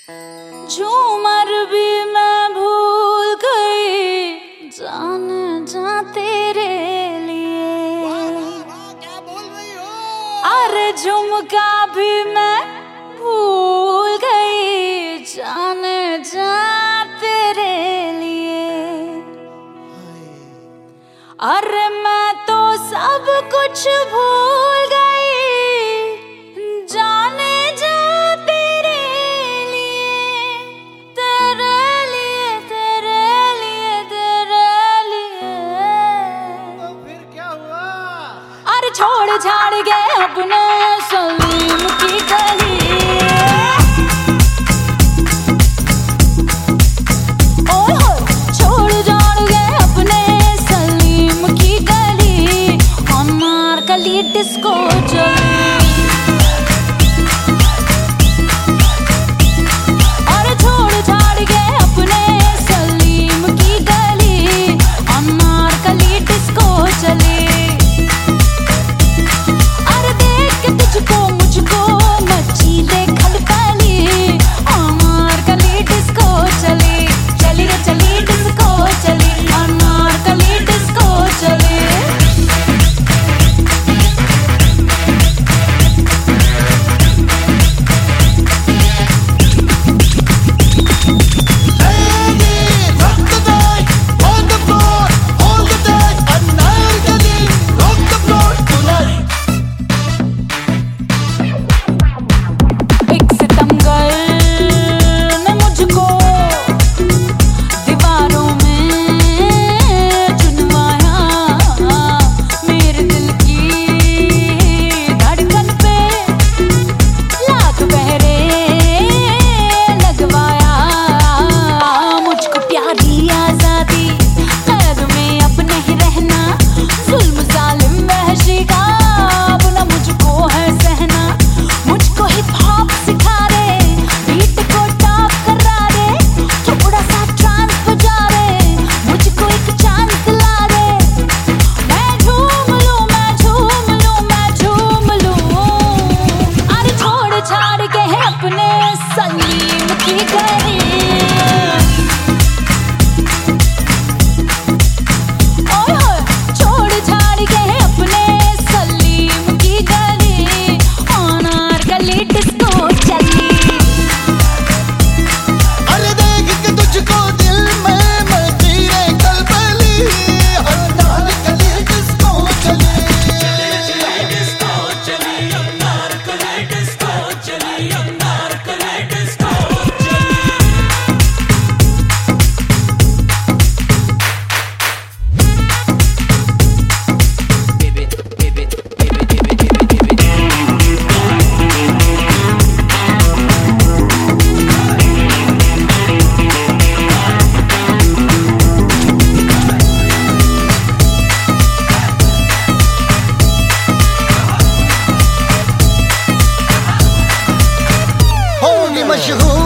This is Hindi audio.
झूमर भी मैं भूल गई जाने जा तेरे लिए। क्या बोल रही हो? अरे झुमका भी मैं भूल गई जाने जा तेरे लिए। अरे मैं तो सब कुछ भूल गई जाने जा तेरे लिए, तेरे लिए, तेरे लिए, तेरे लिए। तो फिर क्या हुआ? अरे छोड़ छाड़ के अपने सलीम की गली, ओए होए छोड़ छाड़ के अपने सलीम की गली, अनारकली डिस्को चली। अरे छोड़ छाड़ के अपने सलीम की गली, अनारकली डिस्को चली। अरे देख के तुझको मुझको मची ले खलबली, अनारकली डिस्को चली, चली रे चली डिस्को चली, अनारकली डिस्को चली। मशहूर